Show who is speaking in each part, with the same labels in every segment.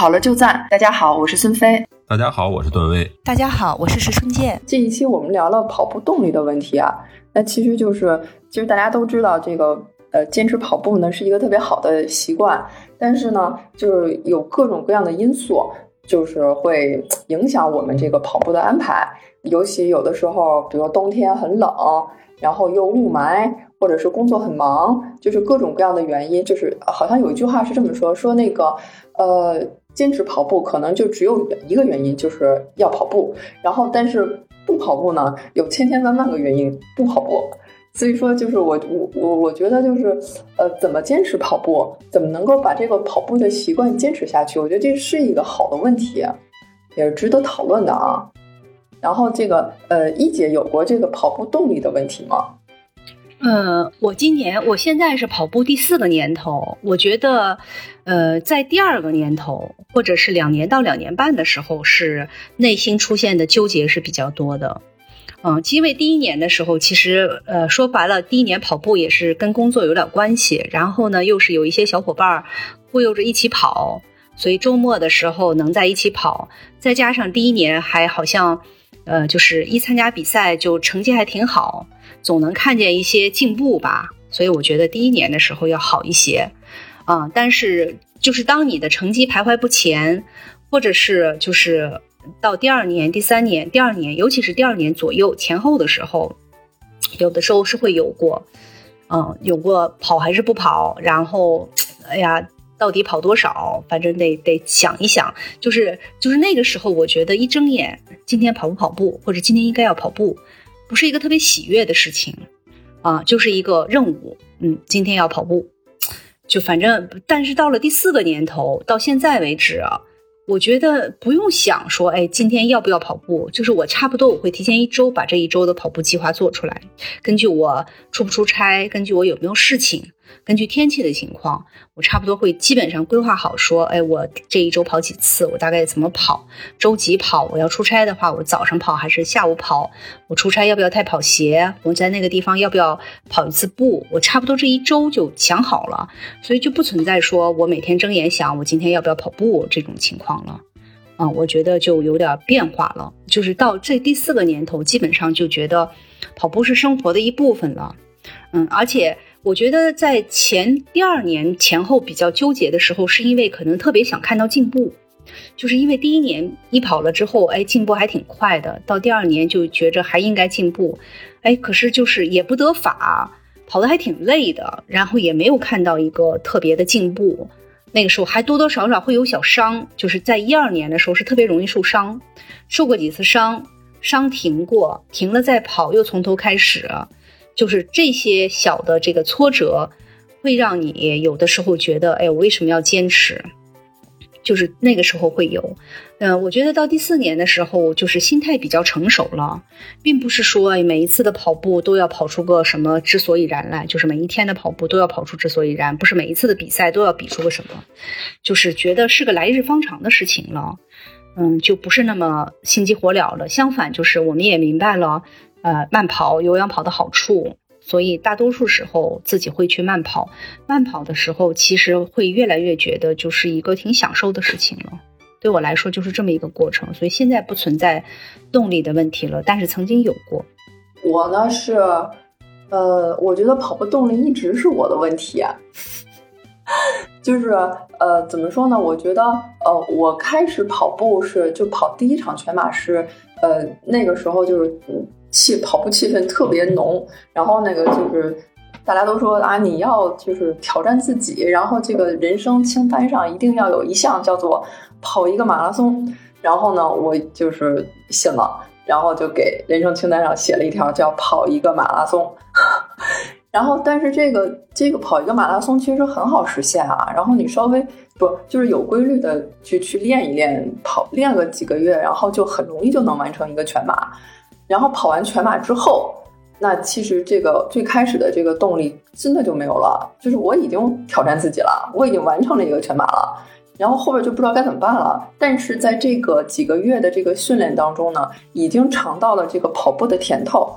Speaker 1: 好了就赞。大家好，我是孙飞。
Speaker 2: 大家好，我是段威。
Speaker 3: 大家好，我是石春健。
Speaker 1: 这一期我们聊了跑步动力的问题啊，那其实大家都知道这个坚持跑步呢是一个特别好的习惯，但是呢就是有各种各样的因素，就是会影响我们这个跑步的安排。尤其有的时候比如说冬天很冷，然后又雾霾，或者是工作很忙，就是各种各样的原因。就是好像有一句话是这么说那个坚持跑步可能就只有一个原因，就是要跑步，然后但是不跑步呢有千千万万个原因不跑步。所以说就是我觉得就是怎么坚持跑步，怎么能够把这个跑步的习惯坚持下去，我觉得这是一个好的问题，也是值得讨论的啊。然后这个一姐有过这个跑步动力的问题吗？
Speaker 3: 我现在是跑步第4个年头，我觉得在第2个年头或者是2年到2年半的时候，是内心出现的纠结是比较多的。因为第1年的时候，其实说白了，第1年跑步也是跟工作有点关系，然后呢又是有一些小伙伴忽悠着一起跑，所以周末的时候能在一起跑，再加上第1年还好像就是一参加比赛就成绩还挺好，总能看见一些进步吧，所以我觉得第1年的时候要好一些但是就是当你的成绩徘徊不前，或者是就是到第2年、第3年、第2年，尤其是第2年左右前后的时候，有的时候是会有过跑还是不跑，然后哎呀到底跑多少，反正得想一想，就是那个时候我觉得一睁眼今天跑不跑步，或者今天应该要跑步，不是一个特别喜悦的事情就是一个任务，今天要跑步，就反正。但是到了第4个年头，到现在为止我觉得不用想说今天要不要跑步，就是我差不多我会提前1周把这1周的跑步计划做出来，根据我出不出差，根据我有没有事情，根据天气的情况，我差不多会基本上规划好说我这1周跑几次，我大概怎么跑，周几跑，我要出差的话我早上跑还是下午跑，我出差要不要带跑鞋，我在那个地方要不要跑1次步，我差不多这1周就想好了，所以就不存在说我每天睁眼想我今天要不要跑步这种情况了我觉得就有点变化了，就是到这第4个年头基本上就觉得跑步是生活的一部分了而且我觉得在第2年前后比较纠结的时候，是因为可能特别想看到进步，就是因为第1年一跑了之后进步还挺快的，到第2年就觉着还应该进步可是就是也不得法，跑得还挺累的，然后也没有看到一个特别的进步，那个时候还多多少少会有小伤，就是在1、2年的时候是特别容易受伤，受过几次伤停过，停了再跑又从头开始，就是这些小的这个挫折会让你有的时候觉得我为什么要坚持，就是那个时候会有我觉得到第4年的时候就是心态比较成熟了，并不是说每一次的跑步都要跑出个什么之所以然来，就是每一天的跑步都要跑出之所以然，不是每一次的比赛都要比出个什么，就是觉得是个来日方长的事情了就不是那么心急火燎了，相反就是我们也明白了慢跑有氧跑的好处，所以大多数时候自己会去慢跑的时候其实会越来越觉得就是一个挺享受的事情了，对我来说就是这么一个过程，所以现在不存在动力的问题了，但是曾经有过。
Speaker 1: 我呢是我觉得跑步动力一直是我的问题就是怎么说呢，我觉得我开始跑步就跑第1场全马是那个时候就是跑步气氛特别浓，然后那个就是大家都说你要就是挑战自己，然后这个人生清单上一定要有一项叫做跑1个马拉松，然后呢我就是信了，然后就给人生清单上写了一条叫跑1个马拉松然后但是这个跑1个马拉松其实很好实现然后你稍微就是有规律的去练一练，练个几个月，然后就很容易就能完成一个全马，然后跑完全马之后，那其实这个最开始的这个动力真的就没有了，就是我已经挑战自己了，我已经完成了一个全马了，然后后边就不知道该怎么办了。但是在这个几个月的这个训练当中呢，已经尝到了这个跑步的甜头，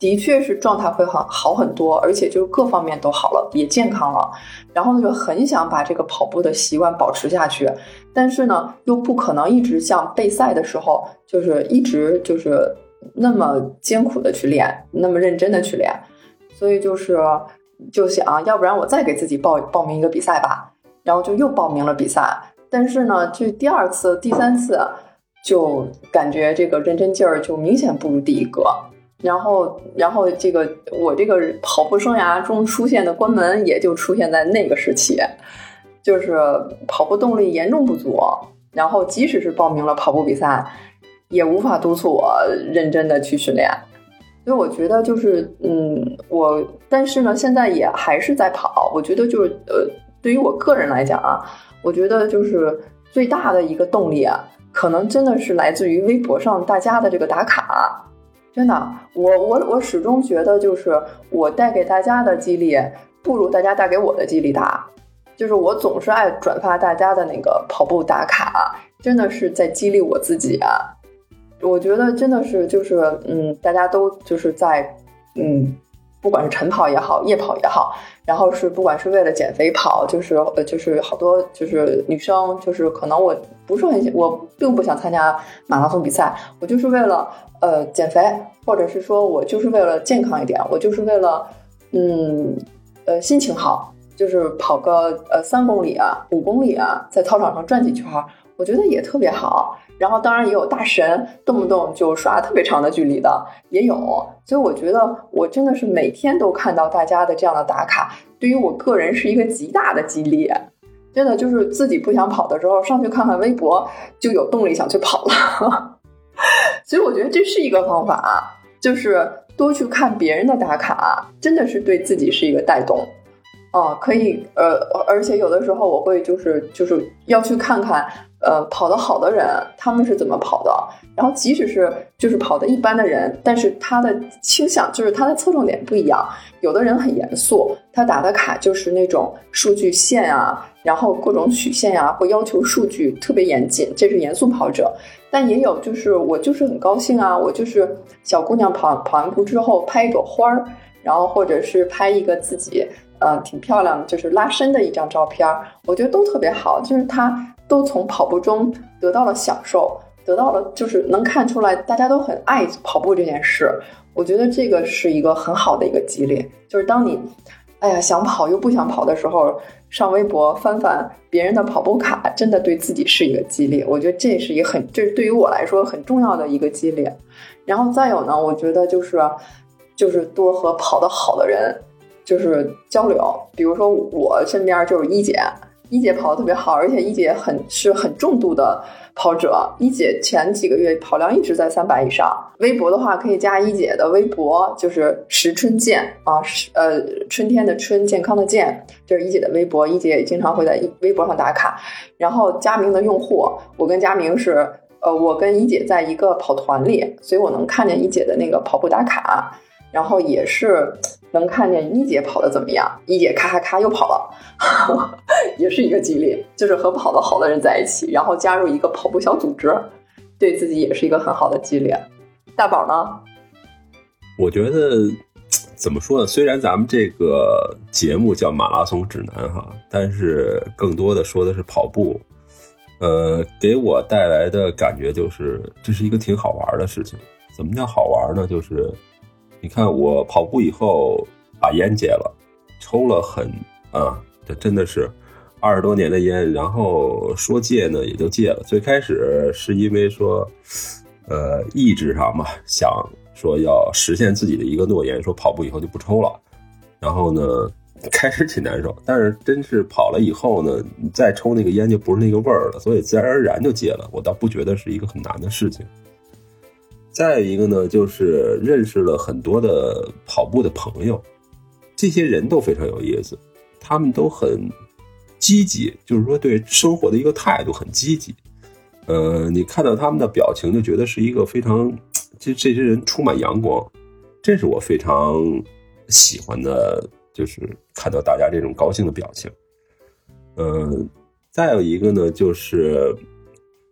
Speaker 1: 的确是状态会好很多，而且就是各方面都好了，也健康了。然后呢，就很想把这个跑步的习惯保持下去，但是呢，又不可能一直像备赛的时候，就是一直就是那么艰苦的去练，那么认真的去练。所以就想，要不然我再给自己报名一个比赛吧。然后就又报名了比赛，但是呢，这第2次、第3次就感觉这个认真劲儿就明显不如第一个。然后我这个跑步生涯中出现的关门也就出现在那个时期，就是跑步动力严重不足，然后即使是报名了跑步比赛，也无法督促我认真的去训练。所以我觉得就是但是呢，现在也还是在跑。我觉得就是对于我个人来讲啊，我觉得就是最大的一个动力啊，可能真的是来自于微博上大家的这个打卡。真的，我始终觉得就是我带给大家的激励不如大家带给我的激励大。就是我总是爱转发大家的那个跑步打卡，真的是在激励我自己啊。我觉得真的是就是大家都就是在不管是晨跑也好，夜跑也好，然后是不管是为了减肥跑，就是好多就是女生，就是可能我并不想参加马拉松比赛，我就是为了减肥，或者是说我就是为了健康一点，我就是为了心情好，就是跑个3公里啊、5公里啊，在操场上转几圈，我觉得也特别好。然后当然也有大神动不动就刷特别长的距离的也有，所以我觉得我真的是每天都看到大家的这样的打卡，对于我个人是一个极大的激励。真的就是自己不想跑的时候，上去看看微博就有动力想去跑了。所以我觉得这是一个方法，就是多去看别人的打卡，真的是对自己是一个带动。可以而且有的时候我会就是要去看看跑得好的人他们是怎么跑的，然后即使是就是跑得一般的人，但是他的倾向就是他的侧重点不一样。有的人很严肃，他打的卡就是那种数据线啊，然后各种曲线啊，会要求数据特别严谨，这是严肃跑者。但也有就是我就是很高兴啊，我就是小姑娘跑完步之后拍一朵花儿，然后或者是拍一个自己挺漂亮就是拉伸的一张照片，我觉得都特别好。就是他都从跑步中得到了享受，得到了就是能看出来大家都很爱跑步这件事。我觉得这个是一个很好的一个激励，就是当你想跑又不想跑的时候，上微博翻翻别人的跑步卡，真的对自己是一个激励。我觉得这是这对于我来说很重要的一个激励。然后再有呢，我觉得就是多和跑得好的人就是交流。比如说我身边就是一姐跑得特别好，而且一姐是很重度的跑者。一姐前几个月跑量一直在300以上。微博的话可以加一姐的微博，就是时春健啊，春天的春，健康的健，这是一姐的微博。一姐也经常会在微博上打卡。然后佳明的用户，我跟佳明是我跟一姐在一个跑团里，所以我能看见一姐的那个跑步打卡，然后也是能看见一姐跑得怎么样，一姐咔咔咔又跑了也是一个激励，就是和跑得好的人在一起，然后加入一个跑步小组织，对自己也是一个很好的激励。大宝呢？
Speaker 2: 我觉得怎么说呢，虽然咱们这个节目叫马拉松指南哈，但是更多的说的是跑步。给我带来的感觉就是这是一个挺好玩的事情。怎么叫好玩呢？就是你看我跑步以后把烟戒了，抽了这真的是20多年的烟，然后说戒呢也就戒了。最开始是因为说意志上嘛，想说要实现自己的一个诺言，说跑步以后就不抽了。然后呢开始挺难受，但是真是跑了以后呢，你再抽那个烟就不是那个味儿了，所以自然而然就戒了。我倒不觉得是一个很难的事情。再一个呢，就是认识了很多的跑步的朋友，这些人都非常有意思，他们都很积极，就是说对生活的一个态度很积极。你看到他们的表情就觉得是一个非常，这些人充满阳光，这是我非常喜欢的，就是看到大家这种高兴的表情。再有一个呢，就是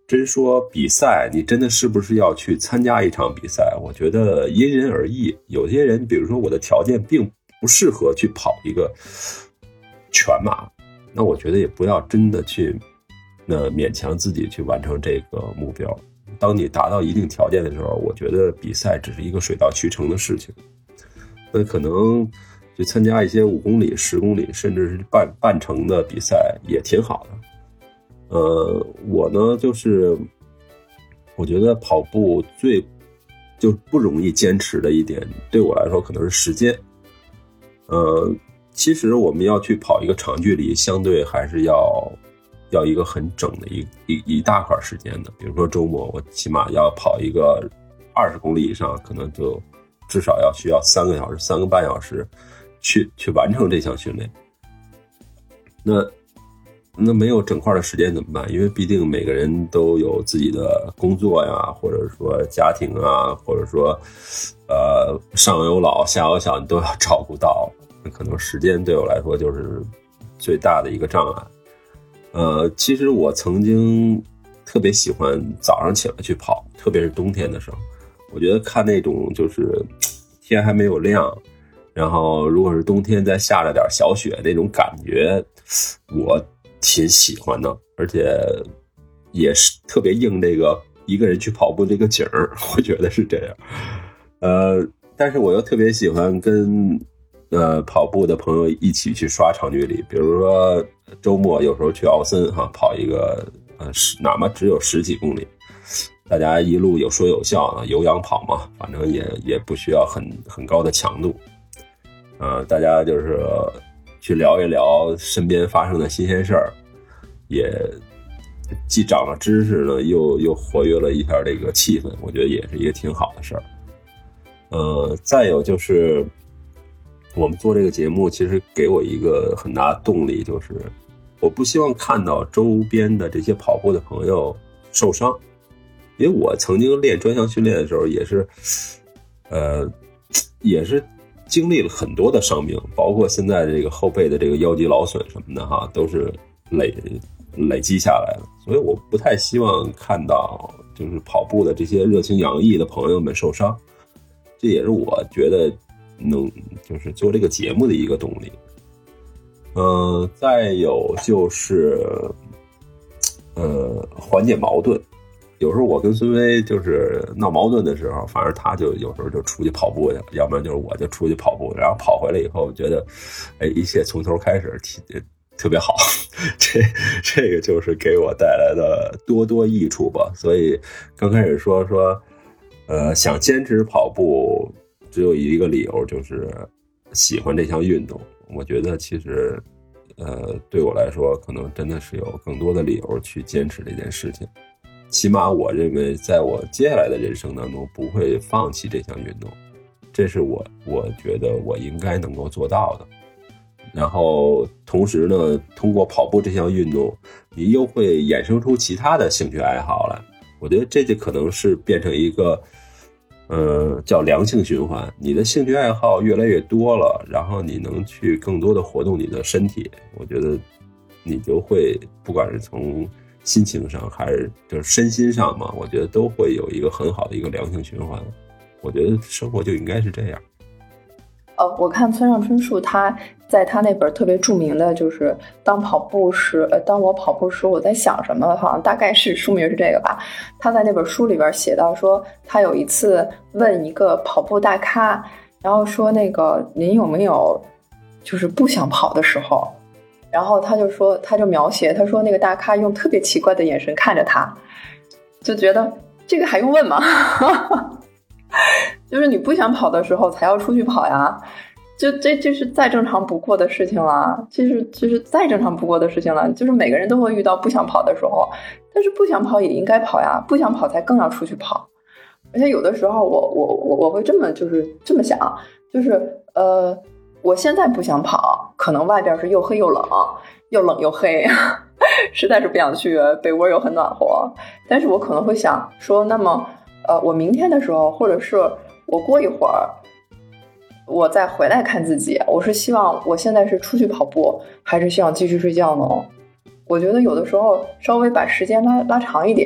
Speaker 2: 真说比赛，你真的是不是要去参加一场比赛？我觉得因人而异。有些人，比如说我的条件并不适合去跑一个全马，那我觉得也不要真的去勉强自己去完成这个目标。当你达到一定条件的时候，我觉得比赛只是一个水到渠成的事情。那可能去参加一些5公里、10公里，甚至是半程的比赛也挺好的。我呢，就是我觉得跑步最就不容易坚持的一点，对我来说可能是时间。其实我们要去跑一个长距离，相对还是要一个很整的一大块时间的。比如说周末，我起码要跑一个20公里以上，可能就至少需要3个小时、3个半小时去完成这项训练。那没有整块的时间怎么办？因为毕竟每个人都有自己的工作呀，或者说家庭啊，或者说上有老下有小，你都要照顾到。那可能时间对我来说就是最大的一个障碍。其实我曾经特别喜欢早上起来去跑，特别是冬天的时候，我觉得看那种就是天还没有亮，然后如果是冬天再下着点小雪，那种感觉我挺喜欢的，而且也是特别应这个一个人去跑步这个景儿，我觉得是这样。但是我又特别喜欢跟跑步的朋友一起去刷长距离，比如说周末有时候去奥森跑一个哪怕只有10几公里，大家一路有说有笑的有氧跑嘛，反正也不需要很高的强度。大家就是去聊一聊身边发生的新鲜事儿，也既长了知识呢，又活跃了一下这个气氛，我觉得也是一个挺好的事儿。再有就是我们做这个节目其实给我一个很大的动力，就是我不希望看到周边的这些跑步的朋友受伤。因为我曾经练专项训练的时候也是经历了很多的伤病，包括现在这个后背的这个腰肌劳损什么的都是累积下来的。所以我不太希望看到就是跑步的这些热情洋溢的朋友们受伤，这也是我觉得就是做这个节目的一个动力。再有就是缓解矛盾。有时候我跟孙威就是闹矛盾的时候，反正他就有时候就出去跑步去了，要不然就是我就出去跑步，然后跑回来以后觉得一切从头开始特别好。这个就是给我带来的多益处吧。所以刚开始说想坚持跑步只有一个理由，就是喜欢这项运动。我觉得其实对我来说可能真的是有更多的理由去坚持这件事情。起码我认为在我接下来的人生当中不会放弃这项运动，这是我觉得我应该能够做到的。然后同时呢，通过跑步这项运动，你又会衍生出其他的兴趣爱好来。我觉得这就可能是变成一个叫良性循环。你的兴趣爱好越来越多了，然后你能去更多的活动你的身体，我觉得你就会不管是从心情上还是就是身心上嘛，我觉得都会有一个很好的一个良性循环。我觉得生活就应该是这样。
Speaker 1: 我看村上春树他在他那本特别著名的就是当我跑步时我在想什么，好像大概是书名是这个吧。他在那本书里边写到说，他有一次问一个跑步大咖，然后说那个您有没有就是不想跑的时候，然后他就描写，他说那个大咖用特别奇怪的眼神看着他，就觉得这个还用问吗？就是你不想跑的时候才要出去跑呀，这是再正常不过的事情了，这是再正常不过的事情了。就是每个人都会遇到不想跑的时候，但是不想跑也应该跑呀，不想跑才更要出去跑。而且有的时候我会这么想，就是我现在不想跑，可能外边是又黑又冷，又冷又黑，实在是不想去，被窝又很暖和。但是我可能会想说，那么我明天的时候，或者是我过一会儿我再回来看自己，我是希望我现在是出去跑步，还是希望继续睡觉呢？我觉得有的时候稍微把时间拉长一点，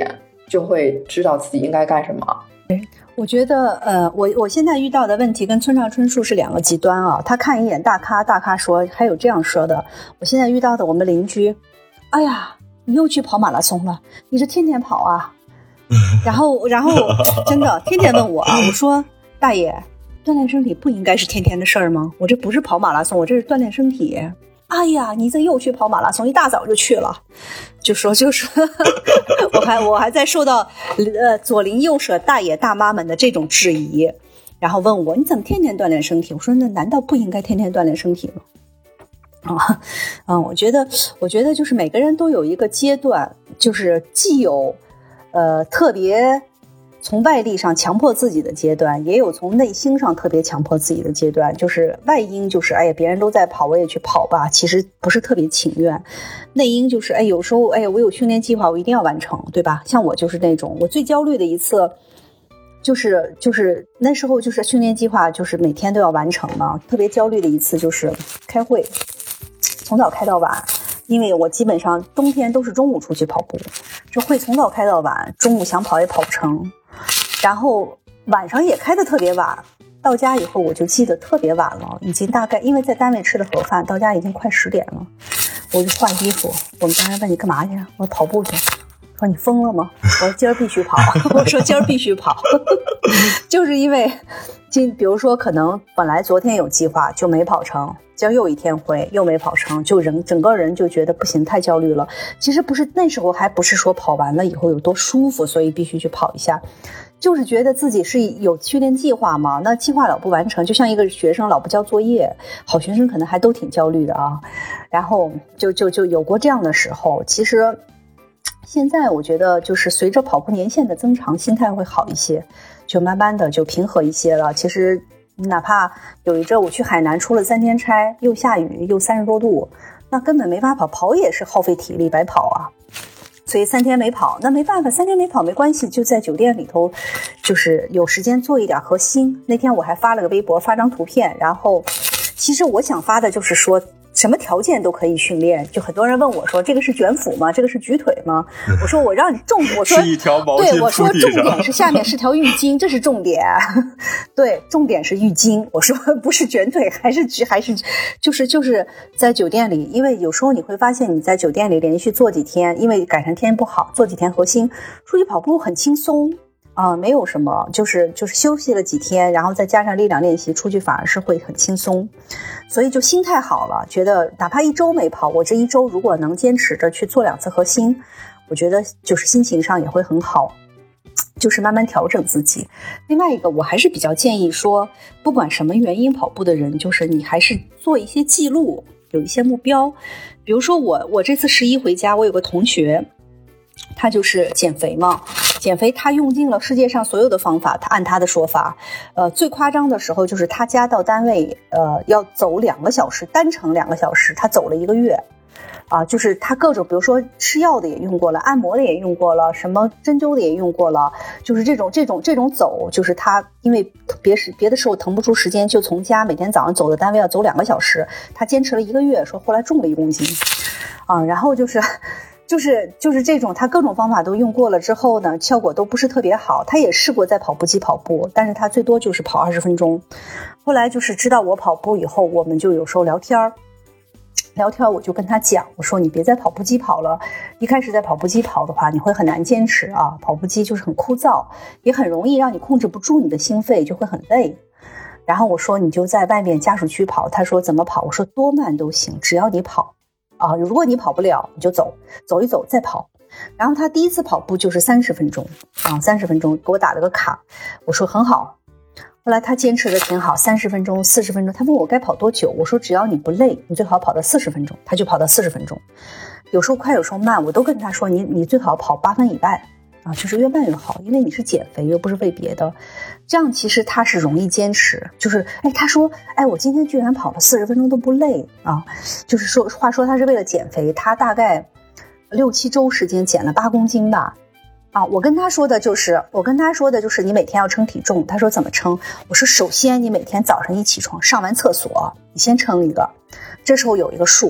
Speaker 1: 就会知道自己应该干什么。
Speaker 3: 我觉得我现在遇到的问题跟村上春树是两个极端啊。他看一眼大咖，大咖说还有这样说的。我现在遇到的我们邻居，哎呀，你又去跑马拉松了，你是天天跑啊？然后真的天天问我啊，我说大爷，锻炼身体不应该是天天的事儿吗？我这不是跑马拉松，我这是锻炼身体。哎呀，你这又去跑马拉松，一大早就去了，就说我还在受到左邻右舍大爷大妈们的这种质疑，然后问我你怎么天天锻炼身体？我说那难道不应该天天锻炼身体吗？我觉得就是每个人都有一个阶段，就是既有特别从外力上强迫自己的阶段，也有从内心上特别强迫自己的阶段。就是外因就是哎呀别人都在跑我也去跑吧，其实不是特别情愿。内因就是哎有时候哎我有训练计划我一定要完成，对吧？像我就是那种，我最焦虑的一次就是那时候就是训练计划就是每天都要完成嘛，特别焦虑的一次就是开会，从早开到晚。因为我基本上冬天都是中午出去跑步，这会从早开到晚，中午想跑也跑不成，然后晚上也开得特别晚，到家以后我就记得特别晚了，已经大概因为在单位吃的盒饭，到家已经快10点了，我就换衣服。我们家人问你干嘛去？我说跑步去。说你疯了吗？我说今儿必须跑。我说今儿必须跑。就是因为比如说可能本来昨天有计划就没跑成，今儿又一天会又没跑成，就整个人就觉得不行，太焦虑了。其实不是，那时候还不是说跑完了以后有多舒服，所以必须去跑一下，就是觉得自己是有训练计划嘛，那计划老不完成，就像一个学生老不交作业，好学生可能还都挺焦虑的啊。然后就有过这样的时候。其实现在我觉得就是随着跑步年限的增长，心态会好一些，就慢慢的就平和一些了。其实哪怕有一阵我去海南出了3天差，又下雨又30多度，那根本没法跑，跑也是耗费体力白跑啊。所以3天没跑，那没办法，3天没跑没关系，就在酒店里头就是有时间做一点核心。那天我还发了个微博，发张图片，然后其实我想发的就是说什么条件都可以训练。就很多人问我说这个是卷腹吗？这个是举腿吗？我说我让你我说
Speaker 2: 是一条毛巾，
Speaker 3: 对，我说重点是下面是条浴巾，这是重点。对，重点是浴巾。我说不是卷腿，还是就是在酒店里，因为有时候你会发现你在酒店里连续做几天，因为赶上天不好，做几天核心，出去跑步很轻松。没有什么，就是休息了几天，然后再加上力量练习，出去反而是会很轻松，所以就心态好了，觉得哪怕1周没跑，我这1周如果能坚持着去做2次核心，我觉得就是心情上也会很好，就是慢慢调整自己。另外一个，我还是比较建议说，不管什么原因跑步的人，就是你还是做一些记录，有一些目标。比如说我这次11回家，我有个同学，他就是减肥嘛，减肥他用尽了世界上所有的方法，他按他的说法，最夸张的时候就是他家到单位要走2个小时，单程2个小时，他走了1个月。就是他各种，比如说吃药的也用过了，按摩的也用过了，什么针灸的也用过了，就是这种走，就是他因为别的时候腾不出时间，就从家每天早上走到单位要走2个小时，他坚持了1个月，说后来重了1公斤然后就是这种，他各种方法都用过了之后呢，效果都不是特别好。他也试过在跑步机跑步，但是他最多就是跑20分钟。后来就是知道我跑步以后，我们就有时候聊天，我就跟他讲，我说你别在跑步机跑了，一开始在跑步机跑的话，你会很难坚持啊，跑步机就是很枯燥，也很容易让你控制不住你的心肺，就会很累。然后我说你就在外面家属区跑，他说怎么跑？我说多慢都行，只要你跑如果你跑不了，你就走一走再跑。然后他第一次跑步就是30分钟30分钟给我打了个卡，我说很好。后来他坚持的挺好，30分钟40分钟，他问我该跑多久，我说只要你不累，你最好跑到40分钟，他就跑到40分钟，有时候快有时候慢，我都跟他说你最好跑8分以外就是越慢越好，因为你是减肥又不是为别的，这样其实他是容易坚持。就是他说我今天居然跑了40分钟都不累就是说话说他是为了减肥，他大概6-7周时间减了8公斤吧我跟他说的就是你每天要称体重。他说怎么称？我说首先你每天早上一起床上完厕所，你先称一个，这时候有一个数，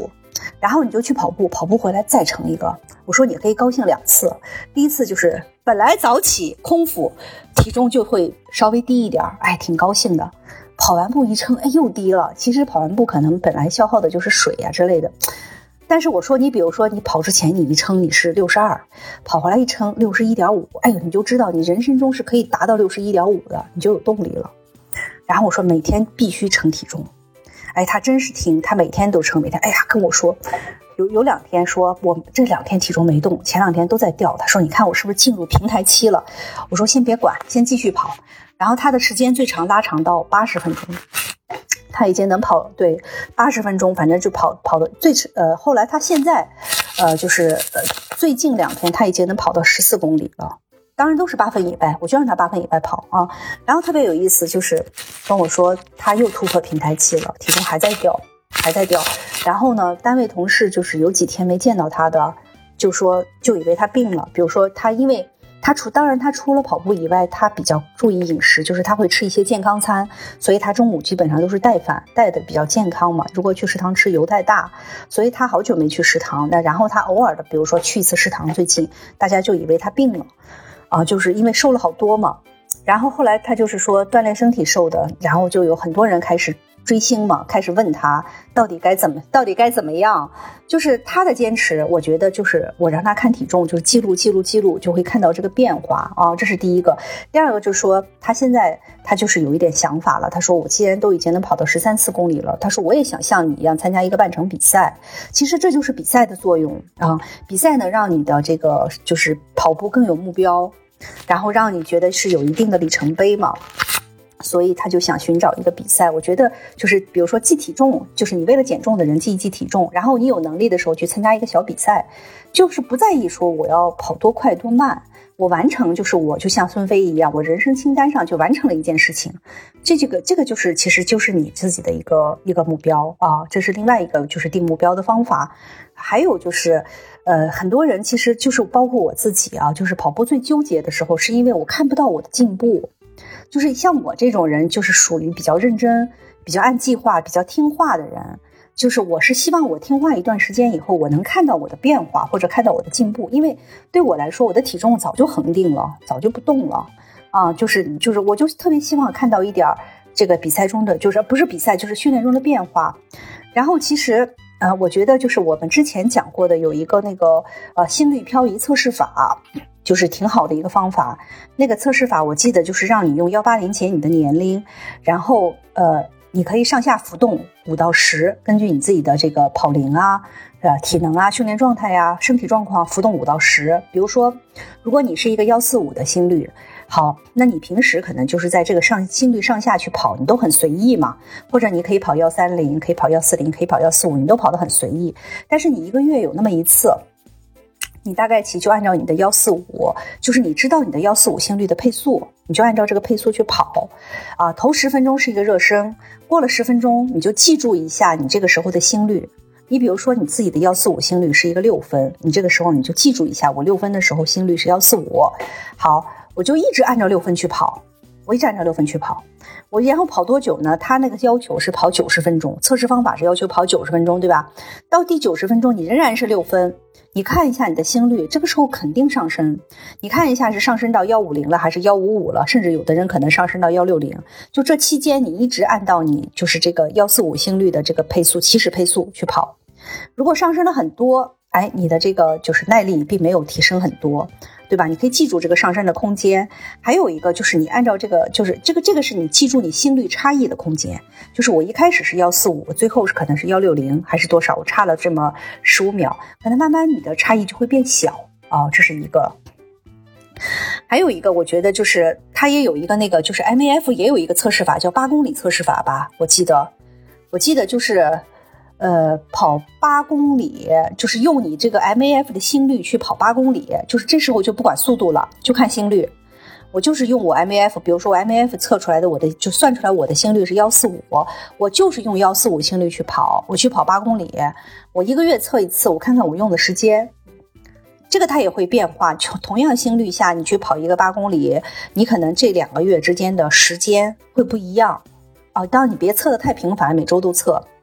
Speaker 3: 然后你就去跑步，跑步回来再称一个。我说你可以高兴2次，第一次就是本来早起空腹，体重就会稍微低一点，哎，挺高兴的。跑完步一称，哎，又低了。其实跑完步可能本来消耗的就是水啊之类的，但是我说你比如说你跑之前你一称你是62，跑回来一称61.5，哎呦，你就知道你人生中是可以达到61.5的，你就有动力了。然后我说每天必须称体重，哎，他真是听，他每天都称，每天，哎呀，跟我说有2天说我这2天体重没动，前2天都在掉。他说你看我是不是进入平台期了？我说先别管，先继续跑。然后他的时间最长拉长到80分钟，他已经能跑对80分钟，反正就跑的后来他现在就是最近2天他已经能跑到14公里了。当然都是8分以外，我就让他8分以外跑啊。然后特别有意思，就是跟我说他又突破平台期了，体重还在掉。然后呢，单位同事就是有几天没见到他的，就以为他病了。比如说他因为当然他除了跑步以外，他比较注意饮食，就是他会吃一些健康餐，所以他中午基本上都是带饭，带的比较健康嘛。如果去食堂吃油太大，所以他好久没去食堂。然后他偶尔的，比如说去一次食堂，最近大家就以为他病了啊，就是因为瘦了好多嘛。然后后来他就是说锻炼身体瘦的，然后就有很多人开始追星嘛，开始问他到底该怎么样。就是他的坚持，我觉得就是我让他看体重，就是记录，就会看到这个变化啊，这是第一个。第二个就是说他现在他就是有一点想法了，他说我既然都已经能跑到13-14公里了，他说我也想像你一样参加一个半程比赛。其实这就是比赛的作用啊，比赛呢让你的这个就是跑步更有目标，然后让你觉得是有一定的里程碑嘛。所以他就想寻找一个比赛。我觉得就是比如说记体重，就是你为了减重的人记一记体重，然后你有能力的时候去参加一个小比赛，就是不在意说我要跑多快多慢，我完成就是我就像孙飞一样，我人生清单上就完成了一件事情。这个就是其实就是你自己的一个目标啊，这是另外一个就是定目标的方法。还有就是很多人其实就是包括我自己啊，就是跑步最纠结的时候是因为我看不到我的进步。就是像我这种人就是属于比较认真，比较按计划，比较听话的人，就是我是希望我听话一段时间以后，我能看到我的变化或者看到我的进步。因为对我来说我的体重早就恒定了，早就不动了啊，就是我就特别希望看到一点这个比赛中的，就是不是比赛就是训练中的变化。然后其实我觉得就是我们之前讲过的有一个那个心率漂移测试法，就是挺好的一个方法。那个测试法我记得就是让你用180减你的年龄，然后你可以上下浮动5到10，根据你自己的这个跑龄啊、体能啊、训练状态啊、身体状况浮动5到10。比如说如果你是一个145的心率，好，那你平时可能就是在这个心率上下去跑，你都很随意嘛，或者你可以跑130，可以跑140，可以跑145，你都跑得很随意。但是你1个月有那么一次，你大概就按照你的145，就是你知道你的145心率的配速，你就按照这个配速去跑啊。头10分钟是一个热身，过了10分钟你就记住一下你这个时候的心率。你比如说你自己的145心率是一个6分，你这个时候你就记住一下，我6分的时候心率是145。好，我就一直按照6分去跑，我然后跑多久呢？他那个要求是跑90分钟，测试方法是要求跑90分钟，对吧？到第90分钟你仍然是6分，你看一下你的心率，这个时候肯定上升，你看一下是上升到150了还是155了，甚至有的人可能上升到160。就这期间你一直按照你就是这个145心率的这个配速起始配速去跑。如果上升了很多，哎，你的这个就是耐力并没有提升很多，对吧？你可以记住这个上升的空间。还有一个就是你按照这个，就是这个是你记住你心率差异的空间。就是我一开始是145，最后可能是160还是多少，我差了这么15秒，可能慢慢你的差异就会变小啊，这是一个。还有一个我觉得就是它也有一个那个就是 MAF 也有一个测试法叫8公里测试法吧，我记得就是跑8公里，就是用你这个 MAF 的心率去跑8公里，就是这时候就不管速度了，就看心率。我就是用我 MAF， 比如说我 MAF 测出来的，我的就算出来我的心率是145，我就是用145心率去跑，我去跑8公里，我1个月测一次，我看看我用的时间。这个它也会变化，同样心率下你去跑一个8公里，你可能这2个月之间的时间会不一样啊。当然你别测得太频繁，每周都测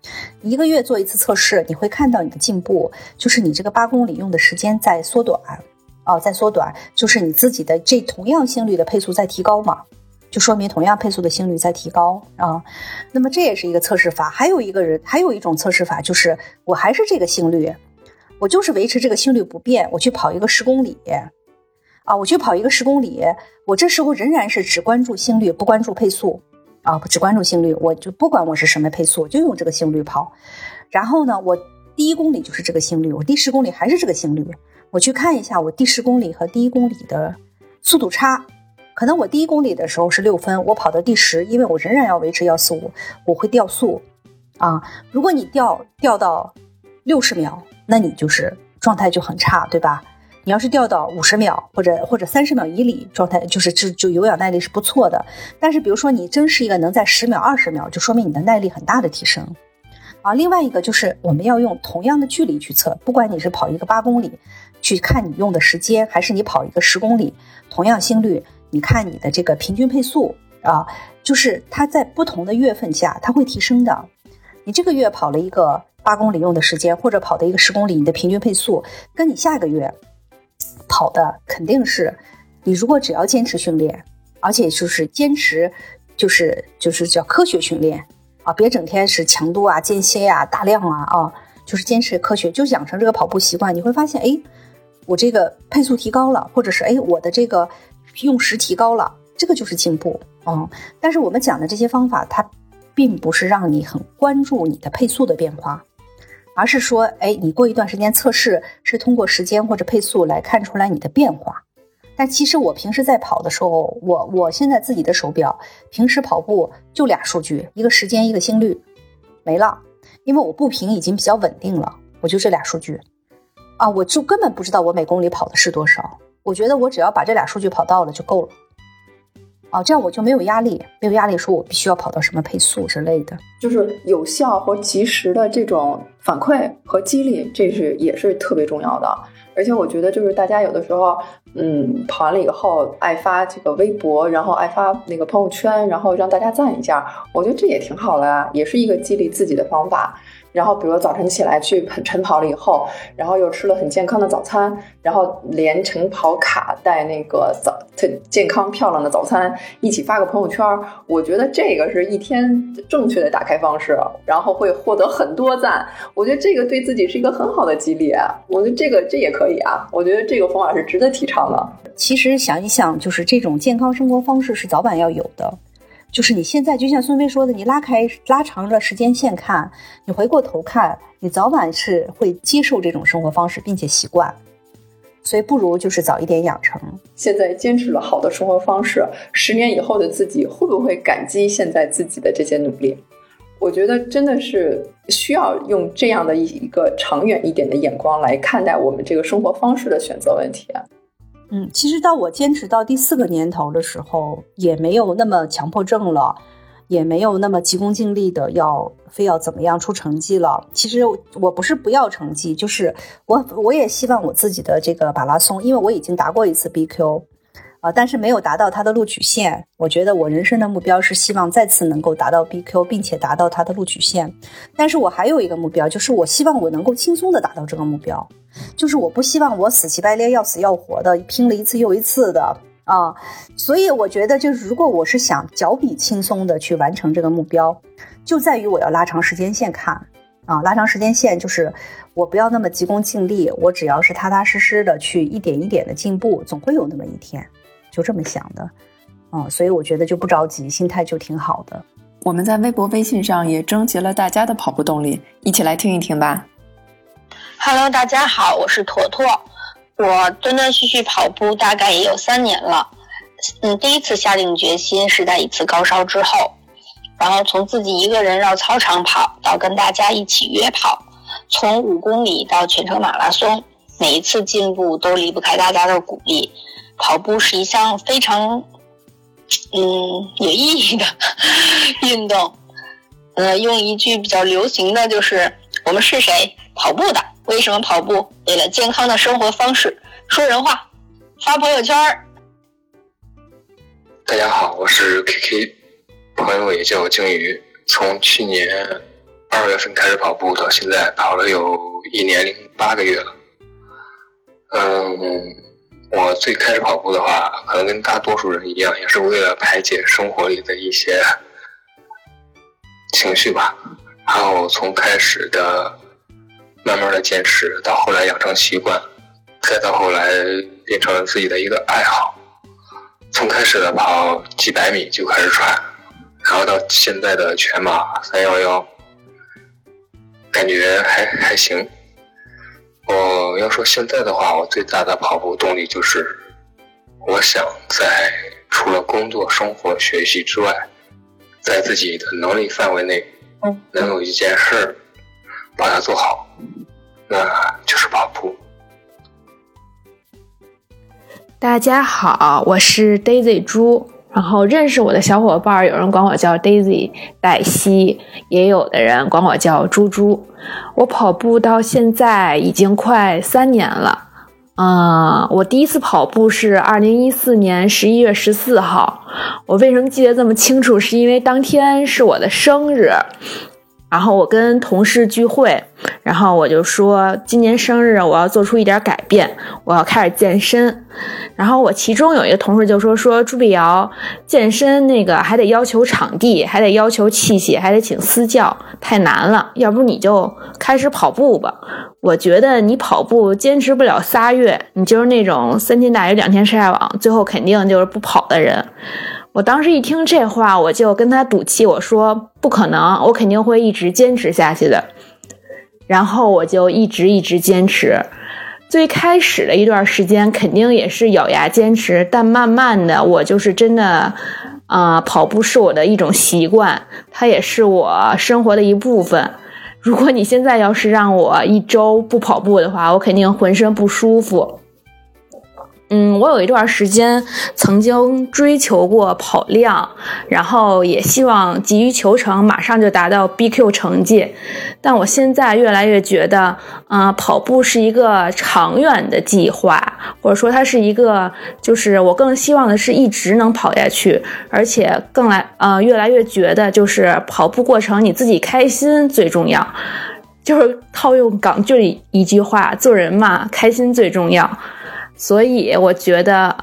Speaker 3: 1个月做一次测试，你会看到你的进步，就是你这个8公里用的时间在缩短在缩短，就是你自己的这同样心率的配速在提高嘛，就说明同样配速的心率在提高那么这也是一个测试法。还有一种测试法，就是我还是这个心率，我就是维持这个心率不变，我去跑一个10公里我去跑一个10公里，我这时候仍然是只关注心率不关注配速只关注心率，我就不管我是什么配速，就用这个心率跑。然后呢，我第1公里就是这个心率，我第10公里还是这个心率，我去看一下我第10公里和第1公里的速度差。可能我第1公里的时候是6分，我跑到第10，因为我仍然要维持145，我会掉速如果你掉到60秒，那你就是状态就很差，对吧？你要是掉到50秒或者30秒以里，状态就有氧耐力是不错的。但是比如说你真是一个能在10秒20秒，就说明你的耐力很大的提升另外一个就是我们要用同样的距离去测，不管你是跑一个8公里去看你用的时间，还是你跑一个10公里同样心率，你看你的这个平均配速就是它在不同的月份下它会提升的。你这个月跑了一个8公里用的时间，或者跑的一个10公里，你的平均配速跟你下个月跑的肯定是，你如果只要坚持训练，而且就是坚持就是叫科学训练别整天是强度间歇大量就是坚持科学，就养成这个跑步习惯，你会发现我这个配速提高了，或者是我的这个用时提高了，这个就是进步但是我们讲的这些方法，它并不是让你很关注你的配速的变化，而是说你过一段时间测试是通过时间或者配速来看出来你的变化。但其实我平时在跑的时候，我现在自己的手表平时跑步就2数据，一个时间一个心率没了，因为我步频已经比较稳定了，我就这2数据我就根本不知道我每公里跑的是多少，我觉得我只要把这2数据跑到了就够了这样我就没有压力说我必须要跑到什么配速之类的。
Speaker 1: 就是有效和及时的这种反馈和激励，这也是特别重要的。而且我觉得就是大家有的时候跑完了以后爱发这个微博，然后爱发那个朋友圈，然后让大家赞一下，我觉得这也挺好的也是一个激励自己的方法。然后比如早晨起来去晨跑了以后，然后又吃了很健康的早餐，然后连晨跑卡带那个健康漂亮的早餐一起发个朋友圈，我觉得这个是一天正确的打开方式，然后会获得很多赞，我觉得这个对自己是一个很好的激励我觉得这也可以我觉得这个方法是值得提倡的。
Speaker 3: 其实想一想，就是这种健康生活方式是早晚要有的，就是你现在就像孙飞说的，你拉长了时间线看，你回过头看，你早晚是会接受这种生活方式并且习惯，所以不如就是早一点养成。
Speaker 1: 现在坚持了好的生活方式，10年以后的自己会不会感激现在自己的这些努力？我觉得真的是需要用这样的一个长远一点的眼光来看待我们这个生活方式的选择问题
Speaker 3: 其实到我坚持到第4个年头的时候，也没有那么强迫症了，也没有那么急功近利的非要怎么样出成绩了。其实我不是不要成绩，就是我也希望我自己的这个马拉松，因为我已经达过一次 BQ但是没有达到它的录取线。我觉得我人生的目标是希望再次能够达到 BQ， 并且达到它的录取线。但是我还有一个目标，就是我希望我能够轻松的达到这个目标，就是我不希望我死乞白赖要死要活的拼了一次又一次的所以我觉得就是如果我是想脚比轻松的去完成这个目标，就在于我要拉长时间线看拉长时间线，就是我不要那么急功近利，我只要是踏踏实实的去一点一点的进步，总会有那么一天，就这么想的所以我觉得就不着急，心态就挺好的。
Speaker 1: 我们在微博微信上也征集了大家的跑步动力，一起来听一听吧。
Speaker 4: Hello， 大家好，我是坨坨。我断断续续跑步大概也有3年了。第一次下定决心是在一次高烧之后，然后从自己一个人绕操场跑到跟大家一起约跑，从5公里到全程马拉松，每一次进步都离不开大家的鼓励。跑步是一项非常有意义的运动。用一句比较流行的就是我们是谁？跑步的。为什么跑步？为了健康的生活方式。说人话，发朋友圈。
Speaker 5: 大家好，我是 KK， 朋友也叫鲸鱼。从去年 2月份开始跑步，到现在跑了有1年零8个月了。我最开始跑步的话，可能跟大多数人一样，也是为了排解生活里的一些情绪吧。然后从开始的慢慢的坚持，到后来养成习惯，再到后来变成了自己的一个爱好。从开始的跑几百米就开始喘，然后到现在的全马311，感觉还行。我要说现在的话，我最大的跑步动力就是，我想在除了工作、生活、学习之外，在自己的能力范围内，能有一件事把它做好，那就是跑步。
Speaker 6: 大家好，我是 Daisy 猪。然后认识我的小伙伴，有人管我叫 Daisy 黛西，也有的人管我叫猪猪。我跑步到现在已经快3年了。我第一次跑步是2014年11月14号。我为什么记得这么清楚？是因为当天是我的生日。然后我跟同事聚会，然后我就说今年生日我要做出一点改变，我要开始健身。然后我其中有一个同事就说朱碧瑶，健身那个还得要求场地，还得要求器械，还得请私教，太难了，要不你就开始跑步吧。我觉得你跑步坚持不了3月，你就是那种3天打鱼2天晒网，最后肯定就是不跑的人。我当时一听这话，我就跟他赌气，我说不可能，我肯定会一直坚持下去的。然后我就一直坚持。最开始的一段时间肯定也是咬牙坚持，但慢慢的我就是真的跑步是我的一种习惯，它也是我生活的一部分。如果你现在要是让我1周不跑步的话，我肯定浑身不舒服。我有一段时间曾经追求过跑量，然后也希望急于求成，马上就达到 BQ 成绩。但我现在越来越觉得，跑步是一个长远的计划，或者说它是一个，就是我更希望的是一直能跑下去，而且越来越觉得就是跑步过程你自己开心最重要。就是套用港剧里一句话，做人嘛，开心最重要。所以我觉得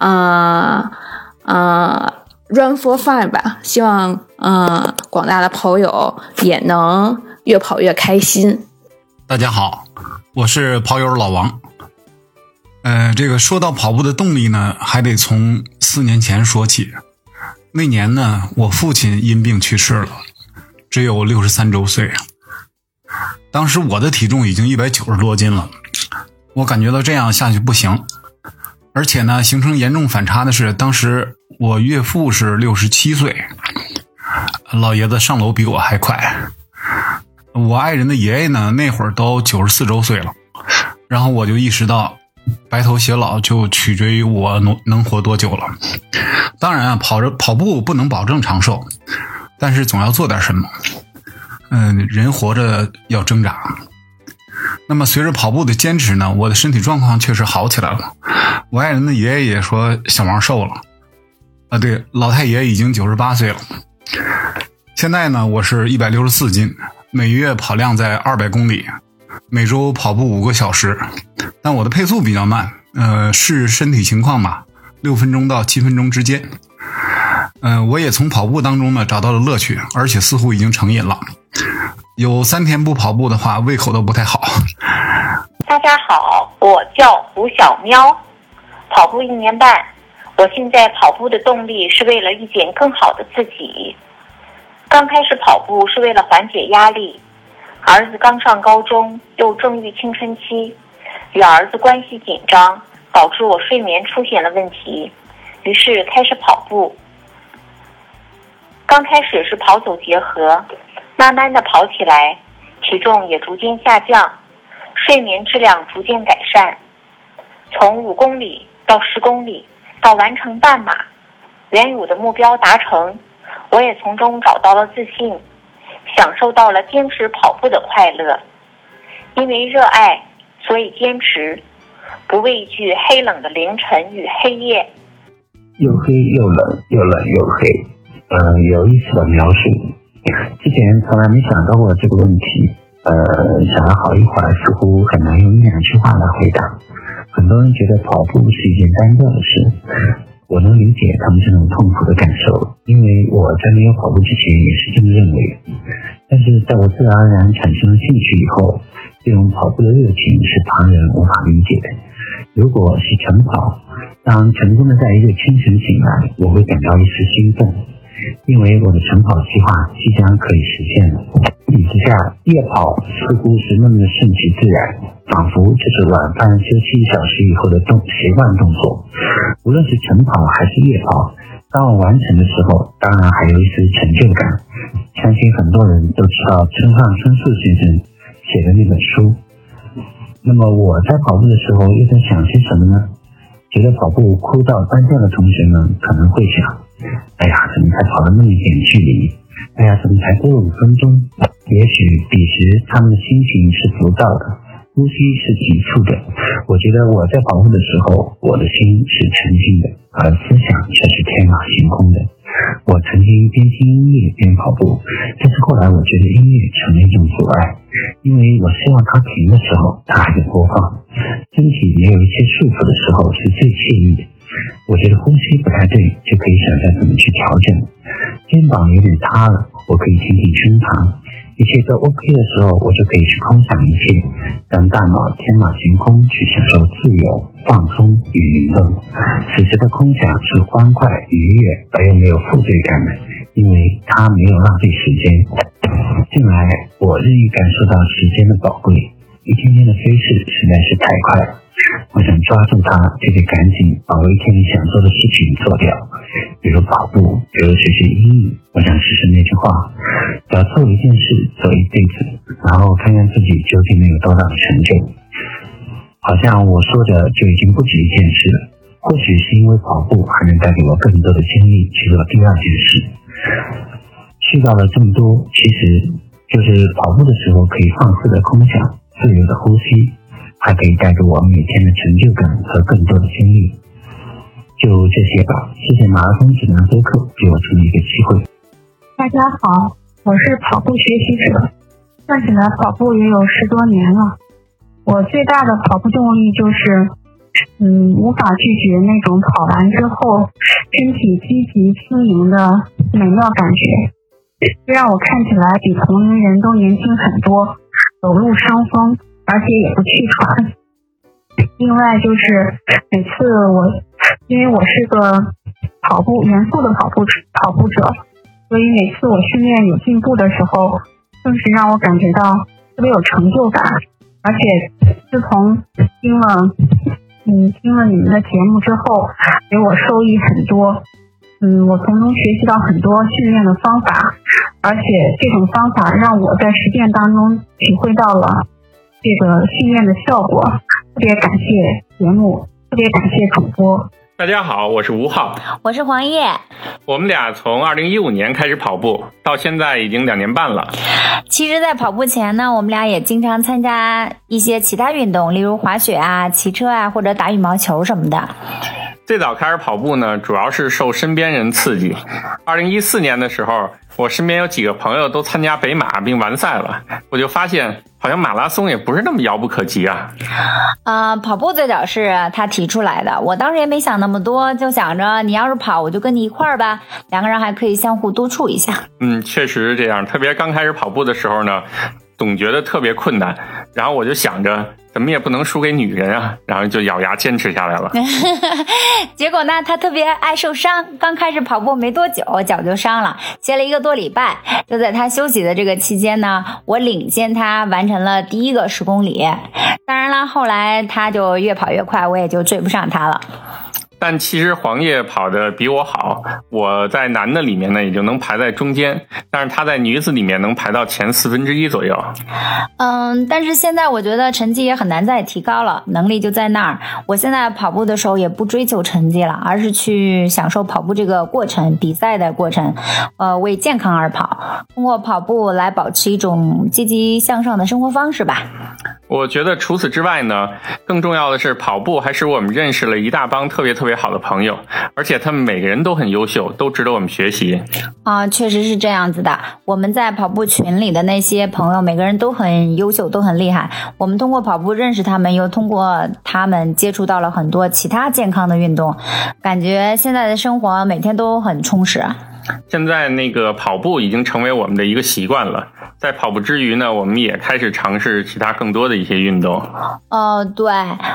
Speaker 6: run for fun 吧，希望广大的跑友也能越跑越开心。
Speaker 7: 大家好，我是跑友老王。这个说到跑步的动力呢，还得从4年前说起。那年呢，我父亲因病去世了，只有63周岁。当时我的体重已经190多斤了，我感觉到这样下去不行。而且呢，形成严重反差的是，当时我岳父是67岁，老爷子上楼比我还快。我爱人的爷爷呢，那会儿都94周岁了。然后我就意识到，白头偕老就取决于我能活多久了。当然啊，跑步不能保证长寿，但是总要做点什么。人活着要挣扎。那么随着跑步的坚持呢，我的身体状况确实好起来了。我爱人的爷爷也说小王瘦了。对，老太爷已经98岁了。现在呢，我是164斤，每月跑量在200公里，每周跑步5个小时。但我的配速比较慢，视身体情况吧，6分钟到7分钟之间。我也从跑步当中呢找到了乐趣，而且似乎已经成瘾了。有3天不跑步的话，胃口都不太好。
Speaker 8: 大家好，我叫胡小喵，跑步1年半。我现在跑步的动力是为了遇见更好的自己。刚开始跑步是为了缓解压力，儿子刚上高中，又正遇青春期，与儿子关系紧张，导致我睡眠出现了问题，于是开始跑步。刚开始是跑走结合，慢慢的跑起来，体重也逐渐下降，睡眠质量逐渐改善。从5公里到10公里，到完成半马，原有的目标达成，我也从中找到了自信，享受到了坚持跑步的快乐。因为热爱，所以坚持，不畏惧黑冷的凌晨与黑夜。
Speaker 9: 又黑又冷，又冷又黑。有意思的描述， 之前从来没想到过这个问题，想了好一会儿，似乎很难用1-2句话来回答。很多人觉得跑步是一件单调的事，我能理解他们这种痛苦的感受，因为我在没有跑步之前也是这么认为。但是在我自然而然产生了兴趣以后，这种跑步的热情是旁人无法理解的。如果是晨跑，当成功的在一个清晨醒来，我会感到一丝兴奋，因为我的晨跑计划即将可以实现了。比之下，夜跑似乎是那么的顺其自然，仿佛这是晚饭休息1小时以后的习惯动作。无论是晨跑还是夜跑，当我完成的时候，当然还有一丝成就感。相信很多人都知道村上春树先生写的那本书。那么我在跑步的时候又在想些什么呢？觉得跑步枯燥单调的同学们可能会想，哎呀，怎么才跑了那么一点距离？哎呀，怎么才过了5分钟？也许彼时他们的心情是浮躁的，呼吸是急促的。我觉得我在跑步的时候，我的心是沉静的，而思想却是天马行空的。我曾经边听音乐边跑步，但是后来我觉得音乐成了一种阻碍，因为我希望它停的时候它还在播放。身体没有一些束缚的时候是最惬意的。我觉得呼吸不太对，就可以想想怎么去调整。肩膀有点塌了，我可以挺挺胸膛。一切都 OK 的时候，我就可以去空想一切，让大脑天马行空，去享受自由、放松与灵动。此时的空想是欢快、愉悦而又没有负罪感的，因为它没有浪费时间。近来我日益感受到时间的宝贵，一天天的飞逝实在是太快了。我想抓住它，就得赶紧把我一天里想做的事情做掉，比如跑步，比如学习英语。我想试试那句话，只要做一件事做一辈子，然后看看自己究竟能有多大的成就。好像我说的就已经不止一件事了，或许是因为跑步还能带给我更多的精力去做第2件事。絮叨了这么多，其实就是跑步的时候可以放肆的空想，自由的呼吸，还可以带给我每天的成就感和更多的精力。就这些吧，谢谢马拉松指南播客给我这么一个机会。
Speaker 10: 大家好，我是跑步学习者，算起来跑步也有10多年了。我最大的跑步动力就是无法拒绝那种跑完之后身体积极轻盈的美妙感觉，这让我看起来比同龄人都年轻很多，走路伤风，而且也不气喘。另外就是每次因为我是个严肃的跑步者，所以每次我训练有进步的时候，更是让我感觉到特别有成就感。而且自从听了你们的节目之后，给我受益很多。我从中学习到很多训练的方法，而且这种方法让我在实践当中体会到了这个训练的效果。特别感谢节目，特别感谢主播。
Speaker 11: 大家好，我是吴浩，
Speaker 12: 我是黄叶。
Speaker 11: 我们俩从2015年开始跑步，到现在已经2年半了。
Speaker 12: 其实在跑步前呢，我们俩也经常参加一些其他运动，例如滑雪啊、骑车啊，或者打羽毛球什么的。
Speaker 11: 最早开始跑步呢，主要是受身边人刺激。2014年的时候，我身边有几个朋友都参加北马并完赛了，我就发现好像马拉松也不是那么遥不可及啊。
Speaker 12: 跑步最早是他提出来的，我当时也没想那么多，就想着你要是跑，我就跟你一块儿吧，2个人还可以相互督促一下。
Speaker 11: 确实是这样，特别刚开始跑步的时候呢，总觉得特别困难，然后我就想着怎么也不能输给女人啊，然后就咬牙坚持下来了。
Speaker 12: 结果呢，他特别爱受伤，刚开始跑步没多久脚就伤了，歇了1个多礼拜。就在他休息的这个期间呢，我领先他完成了第1个10公里。当然了，后来他就越跑越快，我也就追不上他了。
Speaker 11: 但其实黄叶跑得比我好，我在男的里面呢也就能排在中间，但是他在女子里面能排到前1/4左右。
Speaker 12: 但是现在我觉得成绩也很难再提高了，能力就在那儿。我现在跑步的时候也不追求成绩了，而是去享受跑步这个过程，比赛的过程，为健康而跑，通过跑步来保持一种积极向上的生活方式吧。
Speaker 11: 我觉得除此之外呢，更重要的是跑步还使我们认识了一大帮特别特别好的朋友，而且他们每个人都很优秀，都值得我们学习。
Speaker 12: 确实是这样子的。我们在跑步群里的那些朋友，每个人都很优秀，都很厉害。我们通过跑步认识他们，又通过他们接触到了很多其他健康的运动，感觉现在的生活每天都很充实。
Speaker 11: 现在那个跑步已经成为我们的一个习惯了，在跑步之余呢，我们也开始尝试其他更多的一些运动。
Speaker 12: 对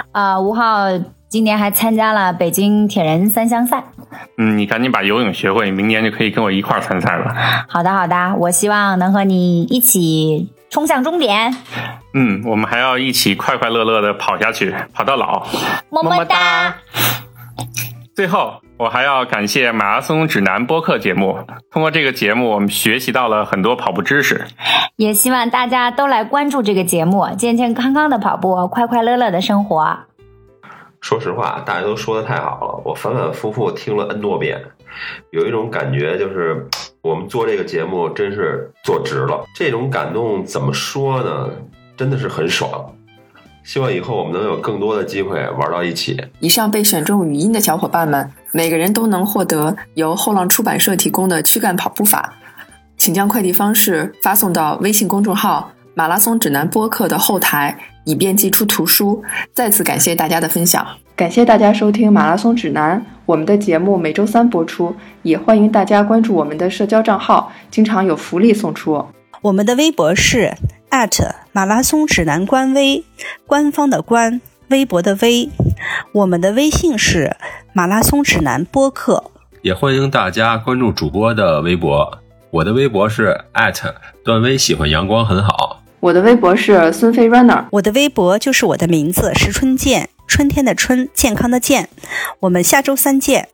Speaker 12: ，5号今年还参加了北京铁人3项赛。
Speaker 11: 你赶紧把游泳学会，明年就可以跟我一块儿参赛了。
Speaker 12: 好的，我希望能和你一起冲向终点。
Speaker 11: 我们还要一起快快乐乐的跑下去，跑到老。
Speaker 12: 么么哒。
Speaker 11: 最后我还要感谢马拉松指南播客节目，通过这个节目我们学习到了很多跑步知识，
Speaker 12: 也希望大家都来关注这个节目，健健康康的跑步，快快乐乐的生活。
Speaker 2: 说实话，大家都说的太好了，我反反复复听了 N 多遍，有一种感觉就是我们做这个节目真是做值了。这种感动怎么说呢？真的是很爽。希望以后我们能有更多的机会玩到一起。
Speaker 1: 以上被选中语音的小伙伴们，每个人都能获得由后浪出版社提供的躯干跑步法，请将快递方式发送到微信公众号马拉松指南播客的后台，以便寄出图书。再次感谢大家的分享，感谢大家收听马拉松指南，我们的节目每周3播出，也欢迎大家关注我们的社交账号，经常有福利送出。
Speaker 3: 我们的微博是马拉松指南官微，官方的官，微博的微。我们的微信是马拉松指南播客，
Speaker 2: 也欢迎大家关注主播的微博。我的微博是段威喜欢阳光很好，
Speaker 1: 我的微博是孙飞 runner，
Speaker 3: 我的微博就是我的名字石春健，春天的春，健康的健。我们下周3见。